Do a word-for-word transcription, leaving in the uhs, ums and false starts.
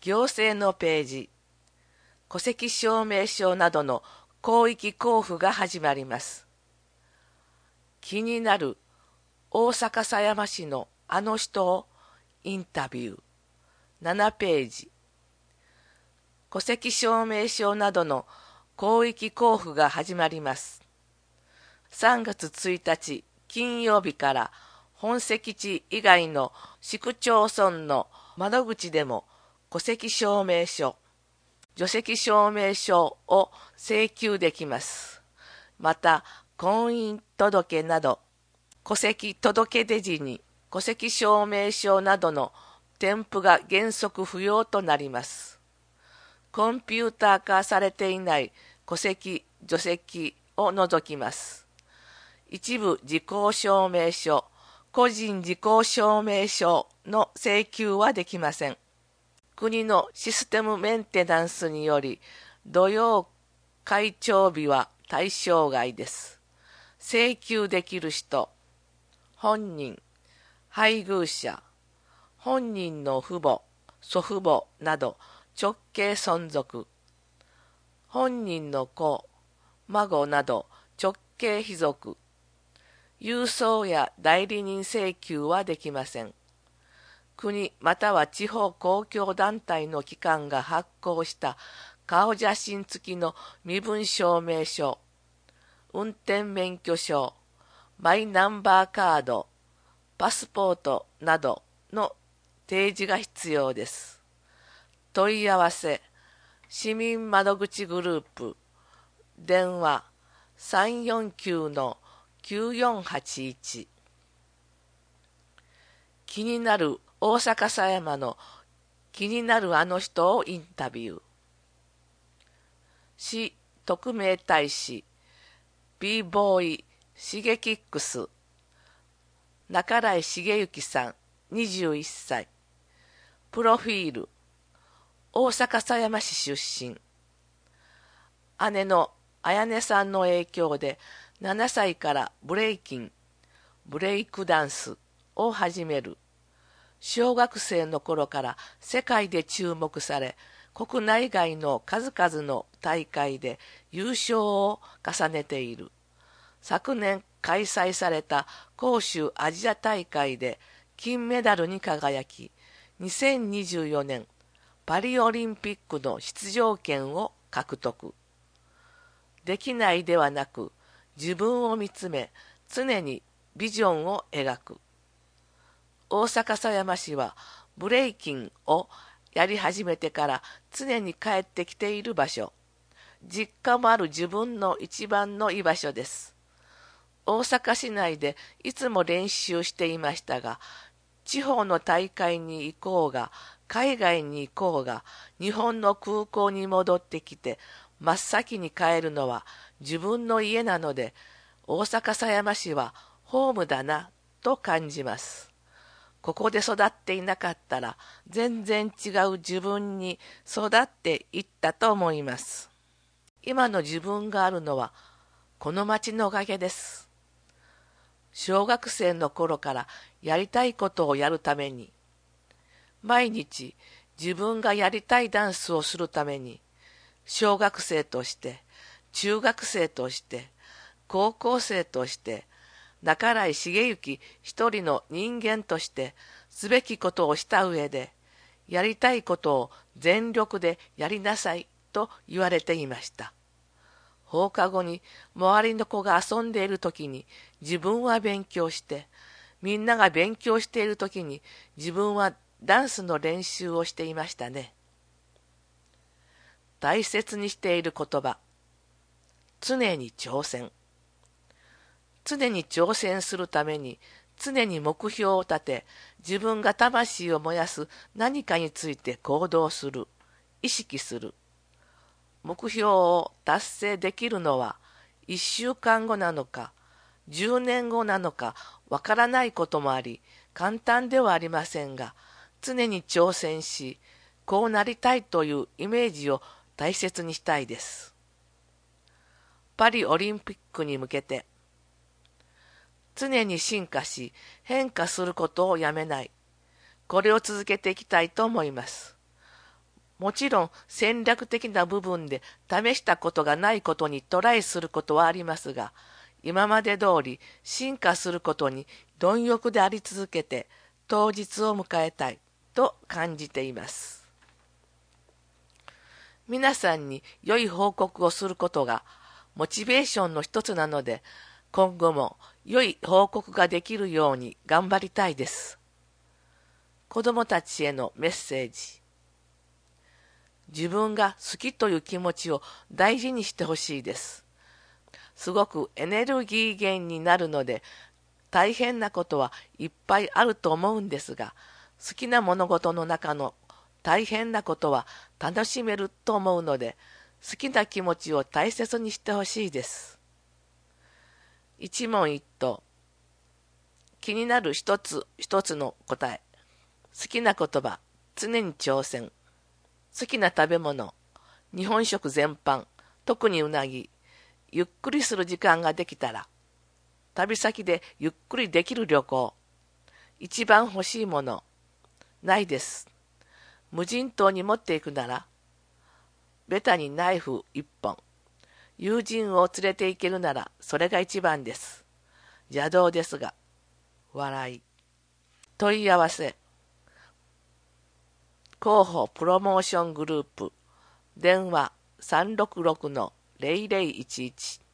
行政のページ、戸籍証明書などの広域交付が始まります。気になる大阪狭山市のあの人をインタビュー。ななページ。戸籍証明書などの広域交付が始まります。さんがつついたち金曜日から本籍地以外の市区町村の窓口でも戸籍証明書、除籍証明書を請求できます。また、婚姻届など、戸籍届出時に戸籍証明書などの添付が原則不要となります。コンピューター化されていない戸籍、除籍を除きます。一部時効証明書、個人時効証明書の請求はできません。国のシステムメンテナンスにより、土曜開帳日は対象外です。請求できる人、本人、配偶者、本人の父母、祖父母など直系存続、本人の子、孫など直系卑属、郵送や代理人請求はできません。国または地方公共団体の機関が発行した顔写真付きの身分証明書、運転免許証、マイナンバーカード、パスポートなどの提示が必要です。問い合わせ、市民窓口グループ、電話 さんよんきゅうのきゅうよんはちいち。気になる大阪狭山の気になるあの人をインタビュー。市特命大使 b ボーイシゲキックス中来茂之さんにじゅういっさい。プロフィール、大阪狭山市出身。姉の彩音さんの影響でななさいからブレイキン、ブレイクダンスを始める。小学生の頃から世界で注目され、国内外の数々の大会で優勝を重ねている。昨年開催された杭州アジア大会で金メダルに輝き、にせんにじゅうよねんパリオリンピックの出場権を獲得。できないではなく、自分を見つめ、常にビジョンを描く。大阪狭山市はブレイキンをやり始めてから常に帰ってきている場所。実家もある自分の一番の居場所です。大阪市内でいつも練習していましたが、地方の大会に行こうが、海外に行こうが、日本の空港に戻ってきて、真っ先に帰るのは自分の家なので、大阪狭山市はホームだなと感じます。ここで育っていなかったら全然違う自分に育っていったと思います。今の自分があるのはこの町のおかげです。小学生の頃からやりたいことをやるために、毎日自分がやりたいダンスをするために、小学生として、中学生として、高校生として、中来茂之一人の人間としてすべきことをした上で、やりたいことを全力でやりなさいと言われていました。放課後に周りの子が遊んでいるときに自分は勉強して、みんなが勉強しているときに自分はダンスの練習をしていましたね。大切にしている言葉、常に挑戦。常に挑戦するために常に目標を立て、自分が魂を燃やす何かについて行動する、意識する。目標を達成できるのはいっしゅうかんごなのかじゅうねんごなのかわからないこともあり、簡単ではありませんが、常に挑戦し、こうなりたいというイメージを大切にしたいです。パリオリンピックに向けて、常に進化し変化することをやめない。これを続けていきたいと思います。 もちろん戦略的な部分で試したことがないことにトライすることはありますが、今まで通り進化することに貪欲であり続けて当日を迎えたいと感じています。皆さんに良い報告をすることがモチベーションの一つなので、今後も良い報告ができるように頑張りたいです。子供たちへのメッセージ。自分が好きという気持ちを大事にしてほしいです。すごくエネルギー源になるので、大変なことはいっぱいあると思うんですが、好きな物事の中の大変なことは楽しめると思うので、好きな気持ちを大切にしてほしいです。一問一答。気になる一つ一つの答え。好きな言葉、常に挑戦。好きな食べ物、日本食全般、特にうなぎ。ゆっくりする時間ができたら。旅先でゆっくりできる旅行。一番欲しいもの。ないです。無人島に持っていくなら。ベタにナイフ一本。友人を連れて行けるならそれが一番です。邪道ですが。笑い。問い合わせ。広報プロモーショングループ。電話 さんろくろくのゼロゼロいちいち。